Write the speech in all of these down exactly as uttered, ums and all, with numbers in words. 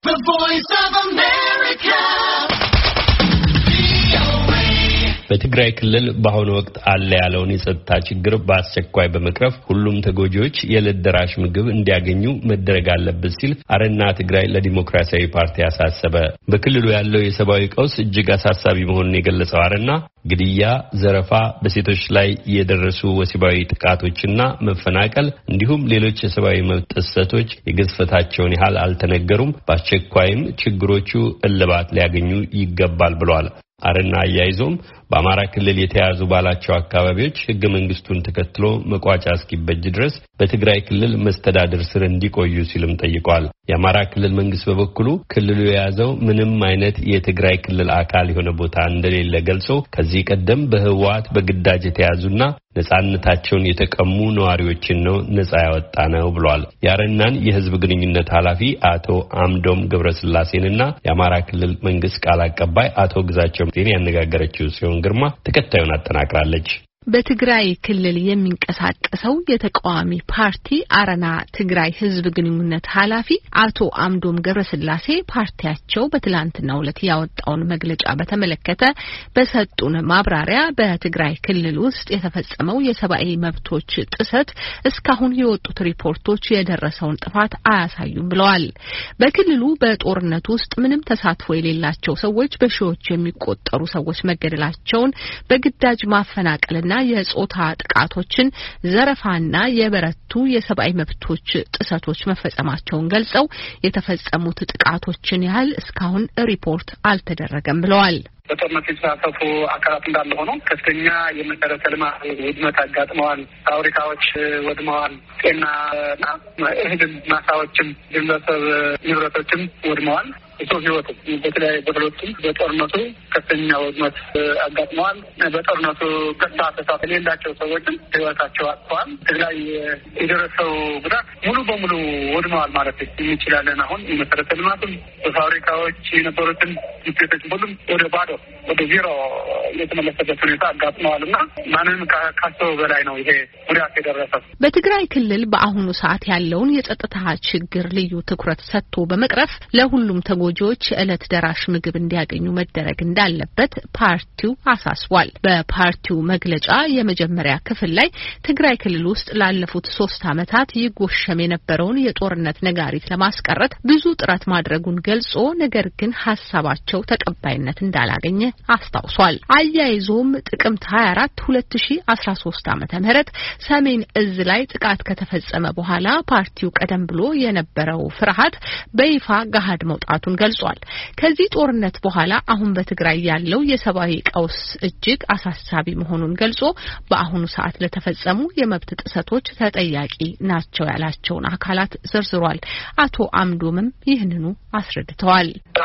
The Voice of America. በትግራይ ክልል በአሁኑ ወቅት አለ ያለውን የጸጥታ ችግር በአስቸኳይ በመቅረፍ ሁሉም ተጎጂዎች የዕለት ደራሽ ምግብ እንዲያገኙ መደረግ አለበት ሲል አረና ትግራይ ለዲሞክራሲያዊ ፓርቲ አሳሰበ። በክልሉ ያለው የሰብአዊ ቀውስ እጅግ አሳሳቢ መሆኑን የገለጸው አረና ግድያ፣ ዘረፋ፣ በሴቶች ላይ የደረሱ ወሲባዊ ጥቃቶችና መፈናቀል እንዲሁም ሌሎች የሰብአዊ መብት ጥሰቶች የግዝፈታቸውን ያህል አልተነገሩም፣ በአስቸኳይም ችግሮቹ እልባት ሊያገኙ ይገባል ብለዋል። አረና አያይዞም በአማራ ክልል የተያዙ ባላቸው አካባቢዎች ህገ መንግስቱን ተከትሎ መቋጫ እስኪበጅ ድረስ በትግራይ ክልል መስተዳድር ስር እንዲቆዩ ሲልም ጠይቋል። የአማራ ክልል መንግስት በበኩሉ ክልሉ የያዘው ምንም አይነት የትግራይ ክልል አካል የሆነ ቦታ እንደሌለ ገልጾ ከዚህ ቀደም በህወሓት በግዳጅ የተያዙና ነጻነታቸውን የተቀሙ ነዋሪዎችን ነው ነጻ ያወጣ ነው ብሏል። የአረናን የህዝብ ግንኙነት ኃላፊ አቶ አምዶም ገብረስላሴንና የአማራ ክልል መንግስት ቃል አቀባይ አቶ ግዛቸው ጤና ያነጋገረችው ሲሆን ግርማ ተከታዩን አጠናቅራለች። በትግራይ ክልል የሚንቀሳቀሰው የተቃዋሚ ፓርቲ አረና ትግራይ ህዝብ ግንኙነት ኃላፊ አቶ አምዶም ገብረስላሴ ፓርቲያቸው በትላንትናው ዕለት ያወጣውን መግለጫ በተመለከተ በሰጡን ማብራሪያ በትግራይ ክልል ውስጥ የተፈጸመው የሰብአዊ መብቶች ጥሰት እስካሁን የወጡት ሪፖርቶች የደረሰውን ጥፋት አያሳዩም ብለዋል። በክልሉ በጦርነት ውስጥ ምንም ተሳትፎ የሌላቸው ሰዎች በሺዎች የሚቆጠሩ ሰዎች መገደላቸውን፣ በግዳጅ ማፈናቀል ና የጾታ ጥቃቶችን፣ ዘረፋና የበረቱ የሰብአዊ መብቶች ጥሰቶች መፈጸማቸውን ገልጸው የተፈጸሙት ጥቃቶችን ያህል እስካሁን ሪፖርት አልተደረገም ብለዋል። በጦርነት የተሳተፉ አካላት እንዳለ ሆኖ ከፍተኛ የመሰረተ ልማት ውድመት አጋጥመዋል። ፋብሪካዎች ወድመዋል። ጤናና እህል ማሳዎችም ግለሰብ ንብረቶችም ወድመዋል። የሰው ህይወት በተለያዩ ቦታዎችም በጦርነቱ ከፍተኛ ውድመት አጋጥመዋል። በጦርነቱ ቀጥታ ተሳትፎ የሌላቸው ሰዎችም ህይወታቸው አጥተዋል። ትግራይ የደረሰው ጉዳት ሙሉ በሙሉ ወድመዋል ማለት እንችላለን። አሁን የመሰረተ ልማትም በፋብሪካዎች የነበሩትን ውጤቶች ሁሉም ወደ ባዶ ወደ ዜሮ የተመለሰበት ሁኔታ አጋጥመዋልና ማንም ካሰበው በላይ ነው ይሄ ጉዳት የደረሰው። በትግራይ ክልል በአሁኑ ሰዓት ያለውን የጸጥታ ችግር ልዩ ትኩረት ሰጥቶ በመቅረፍ ለሁሉም ተጎጂዎች የዕለት ደራሽ ምግብ እንዲያገኙ መደረግ እንዳለበት ፓርቲው አሳስቧል። በፓርቲው መግለጫ የመጀመሪያ ክፍል ላይ ትግራይ ክልል ውስጥ ላለፉት ሶስት ዓመታት ይጎሸም የነበረውን የጦርነት ነጋሪት ለማስቀረት ብዙ ጥረት ማድረጉን ገልጾ ነገር ግን ሐሳባቸው ተቀባይነት እንዳላገኘ አስታውሷል። አያይዞም ጥቅምት ሃያ አራት ሁለት ሺህ አስራ ሶስት ዓመተ ምህረት ሰሜን እዝ ላይ ጥቃት ከተፈጸመ በኋላ ፓርቲው ቀደም ብሎ የነበረው ፍርሃት በይፋ ገሃድ መውጣቱን ገልጿል። ከዚህ ጦርነት በኋላ አሁን በትግራይ ያለው የሰብአዊ ቀውስ እጅግ አሳሳቢ መሆኑን ገልጾ በአሁኑ ሰዓት ለተፈጸሙ የመብት ጥሰቶች ተጠያቂ ናቸው ያላቸውን አካላት ዘርዝሯል። አቶ አምዶምም ይህንኑ አስረድተዋል።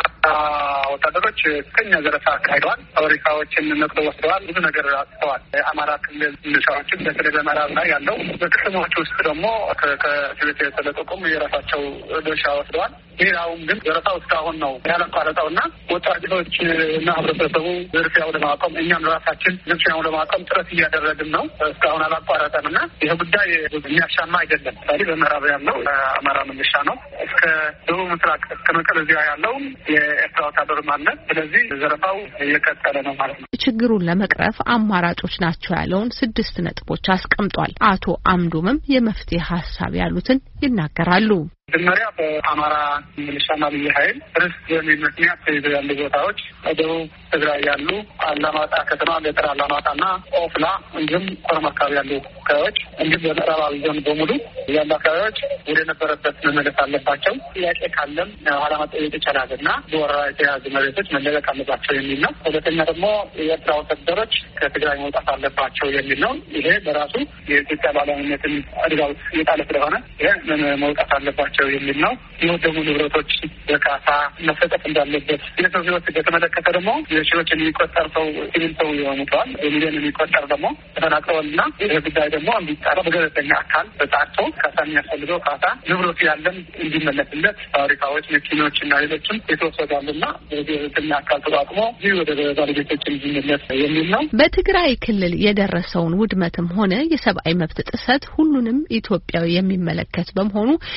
ወታደሮች ከኛ ዘረፋ አካሂደዋል። ፋብሪካዎችን ነቅለው ወስደዋል። ብዙ ነገር አጥተዋል። አማራ ክልል ሚሊሻዎችን በተለይ በምዕራብ ላይ ያለው በከተማዎች ውስጥ ደግሞ ከትቤት የተለቀቁም የራሳቸው ድርሻ ወስደዋል። ሌላውም ግን ዘረፋው እስካሁን ነው ያላቋረጠውና ወጣቶች እና ህብረተሰቡ ዝርፊያው ለማቆም እኛም ራሳችን ዝርፊያው ለማቆም ጥረት እያደረግን ነው። እስካሁን አላቋረጠም እና ይህ ጉዳይ የሚያሻማ አይደለም። ታዲያ በምዕራብ ያለው አማራ ሚሊሻ ነው። እስከ ደቡብ ምስራቅ እስከ መቀለ እዚያ ያለው የኤርትራ ወታደር ማለት ስለዚህ ዘረፋው እየቀጠለ ነው ማለት ነው። ችግሩን ለመቅረፍ አማራጮች ናቸው ያለውን ስድስት ነጥቦች አስቀምጧል። አቶ አምዶምም የመፍትሄ ሀሳብ ያሉትን ይናገራሉ። መጀመሪያ በአማራ ሚሊሻና ልዩ ኃይል ርዕስ በሚል ምክንያት ተይዘው ያሉ ቦታዎች ደቡብ ትግራይ ያሉ አላማጣ ከተማ፣ ገጠር አላማጣና ኦፍላ እንዲሁም ኮረም አካባቢ ያሉ አካባቢዎች እንዲሁም በምዕራባዊ ዞን በሙሉ ያሉ አካባቢዎች ወደ ነበረበት መመለስ አለባቸው። ጥያቄ ካለም ኋላ መጠየቅ ይቻላል እና በወረራ የተያዙ መሬቶች መለቀቅ አለባቸው የሚል ነው። ሁለተኛ ደግሞ የኤርትራ ወታደሮች ከትግራይ መውጣት አለባቸው የሚል ነው። ይሄ በራሱ የኢትዮጵያ ሉዓላዊነትን አደጋ ውስጥ የጣለ ስለሆነ ይሄ መውጣት አለባቸው የሚል ነው። የወደሙ ንብረቶች በካሳ መሰጠት እንዳለበት፣ የሰው ህይወት በተመለከተ ደግሞ የሺዎች የሚቆጠር ሰው ሲቪል ሰው ሞተዋል፣ የሚሊዮን የሚቆጠር ደግሞ ተፈናቅለዋልና ይህ ጉዳይ ደግሞ እንዲጣራ በገለልተኛ አካል ተጣርቶ ካሳ የሚያስፈልገው ካሳ ንብረቱ ያለን እንዲመለስለት ፋብሪካዎች፣ መኪኖች እና ሌሎችም የተወሰዳሉና በገለልተኛ አካል ተቋቁሞ ይህ ወደ ባለቤቶች እንዲመለስ የሚል ነው። በትግራይ ክልል የደረሰውን ውድመትም ሆነ የሰብአዊ መብት ጥሰት ሁሉንም ኢትዮጵያዊ የሚመለከት በመሆኑ እያን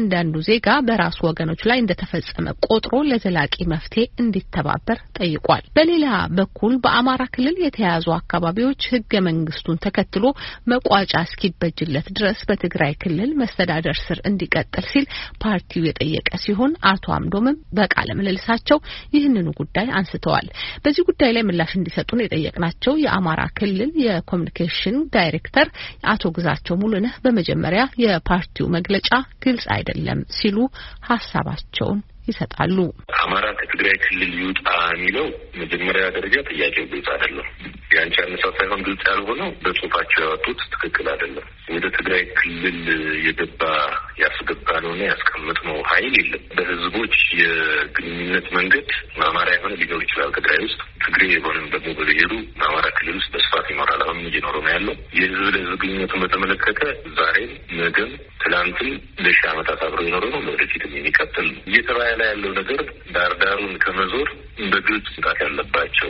እያንዳንዱ ዜጋ በራሱ ወገኖች ላይ እንደተፈጸመ ቆጥሮ ለዘላቂ መፍትሄ እንዲተባበር ጠይቋል። በሌላ በኩል በአማራ ክልል የተያዙ አካባቢዎች ህገ መንግስቱን ተከትሎ መቋጫ እስኪበጅለት ድረስ በትግራይ ክልል መስተዳደር ስር እንዲቀጥል ሲል ፓርቲው የጠየቀ ሲሆን አቶ አምዶምም በቃለ ምልልሳቸው ይህንኑ ጉዳይ አንስተዋል። በዚህ ጉዳይ ላይ ምላሽ እንዲሰጡን የጠየቅናቸው የአማራ ክልል የኮሙኒኬሽን ዳይሬክተር አቶ ግዛቸው ሙሉነህ በመጀመሪያ የፓርቲው መግለጫ ግልጽ አይደለም ሲሉ ሀሳባቸውን ይሰጣሉ። አማራ ከትግራይ ክልል ይውጣ የሚለው መጀመሪያ ደረጃ ጥያቄው ግልጽ አይደለም። ያንቺ አነሳስ ሳይሆን ግልጽ ያልሆነው በጽሁፋቸው ያወጡት ትክክል አይደለም። ወደ ትግራይ ክልል የገባ ያስገባ ነውና ያስቀመጥነው ኃይል የለም። በህዝቦች የግንኙነት መንገድ አማራ የሆነ ሊኖር ይችላል ትግራይ ውስጥ፣ ትግሬ የሆነም ደግሞ በብሄሩ አማራ ክልል ውስጥ በስፋት ይኖራል። አሁን እየኖረ ነው ያለው። የህዝብ ለህዝብ ግንኙነቱን በተመለከተ ዛሬም ነገም ትላንትም ለሺህ ዓመታት አብረው የኖረ ነው፣ ለወደፊትም የሚቀጥል እየተባለ ላይ ያለው ነገር ዳርዳሩን ከመዞር በግልጽ ስጣት ያለባቸው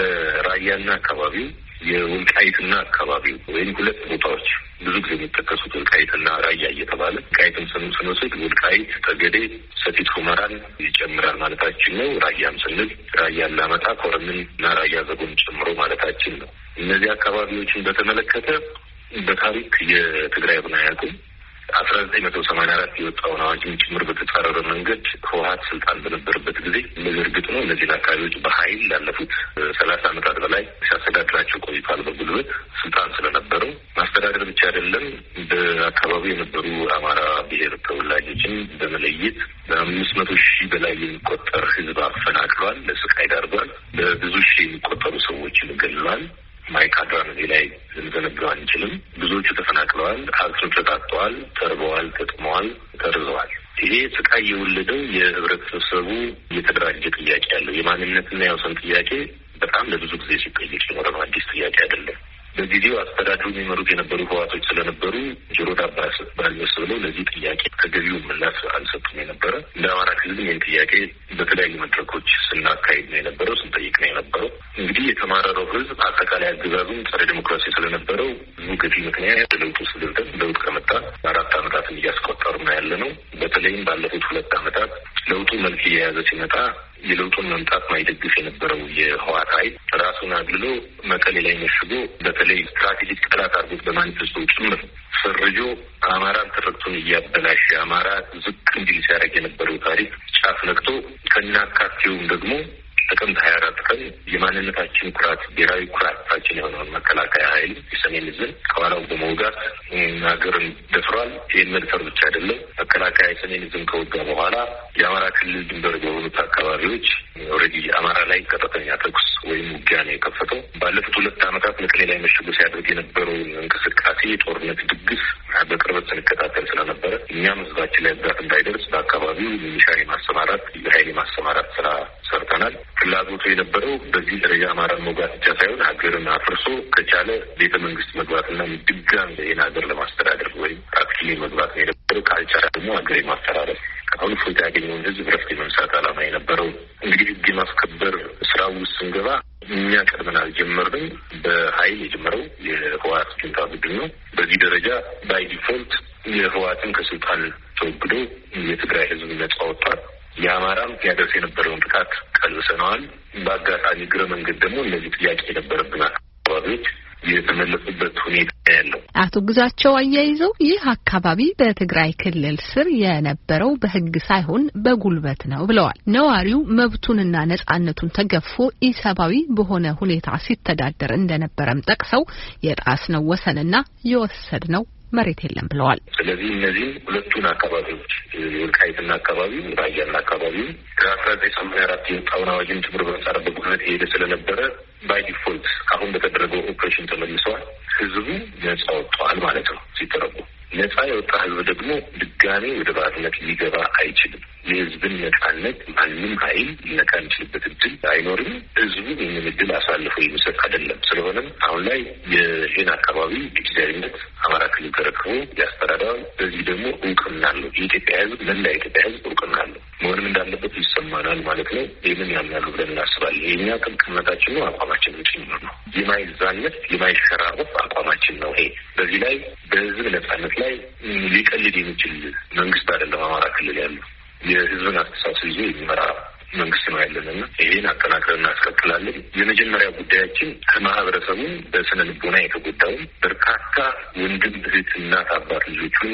የራያና አካባቢው የወልቃይትና አካባቢው ወይም ሁለት ቦታዎች ብዙ ጊዜ የሚጠቀሱት ወልቃይትና ራያ እየተባለ ወልቃይትን ስንወስድ ወልቃይት ጠገዴ፣ ሰቲት ሁመራን ይጨምራል ማለታችን ነው። ራያም ስንል ራያ አላማጣ፣ ኮረምን እና ራያ ዘጎን ጨምሮ ማለታችን ነው። እነዚህ አካባቢዎችን በተመለከተ በታሪክ የትግራይ ቡና ያቁም አስራ ዘጠኝ መቶ ሰማንያ አራት የወጣውን አዋጅን ጭምር በተጻረረ መንገድ ህወሓት ስልጣን በነበረበት ጊዜ እርግጥ ነው እነዚህን አካባቢዎች በኃይል ላለፉት ሰላሳ ዓመታት በላይ ሲያስተዳድራቸው ቆይቷል። በጉልበት ስልጣን ስለነበረው ማስተዳደር ብቻ አይደለም፣ በአካባቢው የነበሩ አማራ ብሔር ተወላጆችን በመለየት በአምስት መቶ ሺህ በላይ የሚቆጠር ህዝብ አፈናቅሏል፣ ለስቃይ ዳርጓል። በብዙ ሺህ የሚቆጠሩ ሰዎችን ገድሏል። ማይካድራን እዚህ ላይ ልንዘነጋው አንችልም። ብዙዎቹ ተፈናቅለዋል፣ ሀብቱን ተጣጥተዋል፣ ተርበዋል፣ ተጥመዋል፣ ተርዘዋል። ይሄ ስቃይ የወለደው የህብረተሰቡ የተደራጀ ጥያቄ ያለው የማንነትና የወሰን ጥያቄ በጣም ለብዙ ጊዜ ሲጠየቅ የኖረ ነው። አዲስ ጥያቄ አይደለም። በጊዜው አስተዳድሩ የሚመሩት የነበሩ ህዋቶች ስለነበሩ ጆሮ ዳባ ባልበስ ብለው ለዚህ ጥያቄ ተገቢው ምላሽ አልሰጡም የነበረ። እንደ አማራ ክልል ይህን ጥያቄ በተለያዩ መድረኮች ስናካሄድ ነው የነበረው፣ ስንጠይቅ ነው የነበረው። እንግዲህ የተማረረው ህዝብ አጠቃላይ አገዛዙም ጸረ ዲሞክራሲ ስለነበረው ብዙ ገፊ ምክንያት ለውጡ ስልደት ለውጥ ከመጣ አራት ዓመታትን እያስቆጠሩ ነው ያለ ነው። በተለይም ባለፉት ሁለት ዓመታት ለውጡ መልክ እየያዘ ሲመጣ የለውጡን መምጣት ማይደግፍ የነበረው የህወሓት ኃይል ራሱን አግልሎ መቀሌ ላይ መሽጎ በተለይ ስትራቴጂክ ጠላት አድርጎት በማኒፌስቶ ጭምር ፈርጆ አማራን ትርክቱን እያበላሸ አማራ ዝቅ እንዲል ሲያደርግ የነበረው ታሪክ ጫፍ ነክቶ ከናካቴውም ደግሞ ጥቅምት ሀያ አራት ቀን የማንነታችን ኩራት ብሔራዊ ኩራታችን የሆነውን መከላከያ ኃይል የሰሜን ዕዝን ከኋላው በመውጋት ሀገርን ደፍሯል። ይህን መድፈር ብቻ አይደለም፣ መከላከያ የሰሜን ዕዝን ከወጋ በኋላ የአማራ ክልል ድንበር በሆኑት አካባቢዎች ኦልሬዲ አማራ ላይ ቀጥተኛ ተኩስ ወይም ውጊያ ነው የከፈተው። ባለፉት ሁለት ዓመታት መቀሌ ላይ መሽጎ ሲያደርግ የነበረውን እንቅስቃሴ የጦርነት ድግስ በቅርበት ስንከታተል ስለነበረ እኛም ህዝባችን ላይ ጉዳት እንዳይደርስ በአካባቢው ሚሊሻ የማሰማራት የኃይል የማሰማራት ስራ ሰርተናል። ፍላጎቱ የነበረው በዚህ ደረጃ አማራን መውጋት ብቻ ሳይሆን ሀገርን አፍርሶ ከቻለ ቤተ መንግስት መግባትና ድጋም ይህን ሀገር ለማስተዳደር ወይም አክቲቭ መግባት ነው የነበረው። ካልቻለ ደግሞ ሀገር የማስተዳደር አሁን ፎታ ያገኘውን ህዝብ ረፍት የመንሳት ዓላማ የነበረው። እንግዲህ ህግ የማስከበር ስራ ውስጥ ስንገባ እኛ ቀድመን አልጀመርንም። በኃይል የጀመረው የህወሓት ጁንታ ቡድን ነው። በዚህ ደረጃ ባይ ዲፎልት የህወሓትን ከስልጣን ተወግዶ የትግራይ ህዝብ ነጻ ወጥቷል። የአማራም ያደርስ የነበረውን ጥቃት ቀልብሰነዋል። በአጋጣሚ እግረ መንገድ ደግሞ እነዚህ ጥያቄ የነበረብን አካባቢዎች የተመለሱበት ሁኔታ ያለው አቶ ግዛቸው አያይዘው ይህ አካባቢ በትግራይ ክልል ስር የነበረው በህግ ሳይሆን በጉልበት ነው ብለዋል። ነዋሪው መብቱንና ነጻነቱን ተገፎ ኢሰባዊ በሆነ ሁኔታ ሲተዳደር እንደነበረም ጠቅሰው የጣስነው ወሰንና የወሰድነው መሬት የለም ብለዋል። ስለዚህ እነዚህ ሁለቱን አካባቢዎች የወልቃይትና አካባቢው ራያና አካባቢው ከአስራ ዘጠኝ ሰማንያ አራት የወጣውን አዋጅን ጭምር በመጻረር በጉልበት የሄደ ስለነበረ ባይ ዲፎልት አሁን በተደረገው ኦፕሬሽን ተመልሰዋል። ህዝቡ ነጻ ወጥቷል ማለት ነው። ሲተረጉ ነጻ የወጣ ህዝብ ደግሞ ድጋሜ ወደ ባርነት ሊገባ አይችልም። የህዝብን ነጻነት ማንም ኃይል ሊነካ የሚችልበት እድል አይኖርም። ህዝቡ ይህንን እድል አሳልፎ የሚሰጥ አይደለም። ስለሆነም አሁን ላይ ይህን አካባቢ ጊዜያዊነት አማራ ክልል ተረክቦ ያስተዳድራል። በዚህ ደግሞ እውቅና አለው። የኢትዮጵያ ህዝብ መላ የኢትዮጵያ ህዝብ እውቅና አለው። መሆንም እንዳለበት ይሰማል። ያሰማናል ማለት ነው። ይህንን ያምናሉ ብለን እናስባለን። የእኛ ጥብቅ እምነታችን ነው፣ አቋማችንም ጭምር ነው። የማይዛነት የማይሸራረፍ አቋማችን ነው ይሄ። በዚህ ላይ በህዝብ ነጻነት ላይ ሊቀልድ የሚችል መንግስት አይደለም አማራ ክልል ያለው። የህዝብን አስተሳሰብ ይዞ የሚመራ መንግስት ነው ያለንና ይሄን አጠናክረን እናስቀጥላለን። የመጀመሪያ ጉዳያችን ከማህበረሰቡ በስነ ልቦና የተጎዳውን በርካታ ወንድም እህት፣ እናት፣ አባት ልጆቹን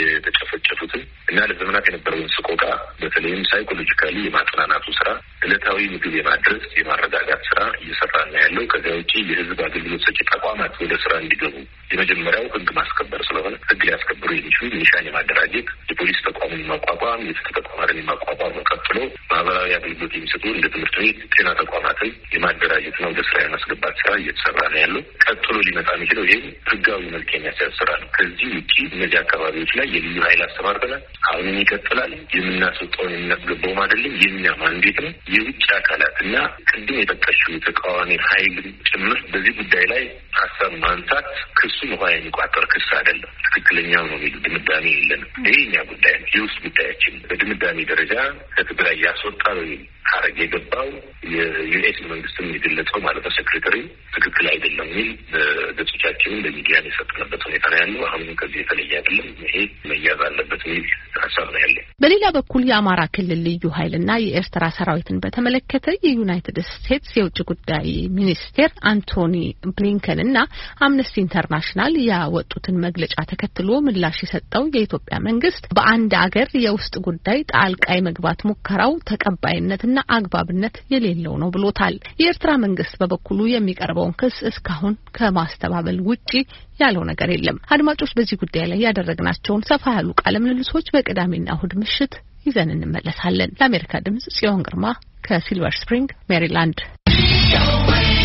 የተጨፈጨፉትን እና ለዘመናት የነበረውን ስቆቃ በተለይም ሳይኮሎጂካሊ የማጽናናቱ ስራ፣ ዕለታዊ ምግብ የማድረስ የማረጋጋት ስራ እየሰራ ነው ያለው። ከዚያ ውጪ የህዝብ አገልግሎት ሰጪ ተቋማት ወደ ስራ እንዲገቡ የመጀመሪያው ህግ ማስከበር ስለሆነ ህግ ሊያስከብሩ የሚችሉ ሚሊሻን የማደራጀት የፖሊስ ተቋምን የማቋቋም የፍትህ ተቋማትን የማቋቋም ቀጥሎ ማህበራዊ አገልግሎት የሚሰጡ እንደ ትምህርት ቤት፣ ጤና ተቋማትን የማደራጀት ነው ወደ ስራ የማስገባት ስራ እየተሰራ ነው ያለው። ቀጥሎ ሊመጣ የሚችለው ይህም ህጋዊ መልክ የሚያስያዝ ስራ ነው። ከዚህ ውጪ እነዚህ አካባቢዎች ላይ የልዩ ኃይል አስተማርተናል። አሁንም ይቀጥላል። የምናስወጣውን የምናስገባውም አይደለም፣ የኛ ማንዴት ነው። የውጭ አካላትና ቅድም የጠቀሽው ተቃዋሚ ኃይል ጭምር በዚህ ጉዳይ ላይ ሀሳብ ማንሳት ክሱ ውሃ የሚቋጠር ክስ አይደለም፣ ትክክለኛው ነው የሚሉ ድምዳሜ የለንም። ይሄ እኛ ጉዳይ ነው፣ የውስጥ ጉዳያችን። በድምዳሜ ደረጃ ከትግራይ ያስወጣ ሀረግ የገባው የዩኤስ መንግስትም የገለጸው ማለት ነው ሴክሬታሪ ትክክል አይደለም የሚል በገጾቻችንን በሚዲያ የሰጠንበት ሁኔታ ነው ያለው። አሁንም ከዚህ የተለየ አይደለም፣ ይሄ መያዝ አለበት የሚል ሀሳብ ነው ያለ። በሌላ በኩል የአማራ ክልል ልዩ ኃይልና የኤርትራ ሰራዊትን በተመለከተ የዩናይትድ ስቴትስ የውጭ ጉዳይ ሚኒስቴር አንቶኒ ብሊንከን እና አምነስቲ ኢንተርናሽናል ያወጡትን መግለጫ ተከትሎ ምላሽ የሰጠው የኢትዮጵያ መንግስት በአንድ አገር የውስጥ ጉዳይ ጣልቃ የመግባት ሙከራው ተቀባይነትና አግባብነት የሌለው ነው ብሎታል። የኤርትራ መንግስት በበኩሉ የሚቀርበውን ክስ እስካሁን ከማስተባበል ውጪ ያለው ነገር የለም። አድማጮች፣ በዚህ ጉዳይ ላይ ያደረግናቸውን ሰፋ ያሉ ቃለ ምልልሶች በቅዳሜና እሁድ ምሽት ይዘን እንመለሳለን። ለአሜሪካ ድምጽ ጽዮን ግርማ ከሲልቨር ስፕሪንግ ሜሪላንድ።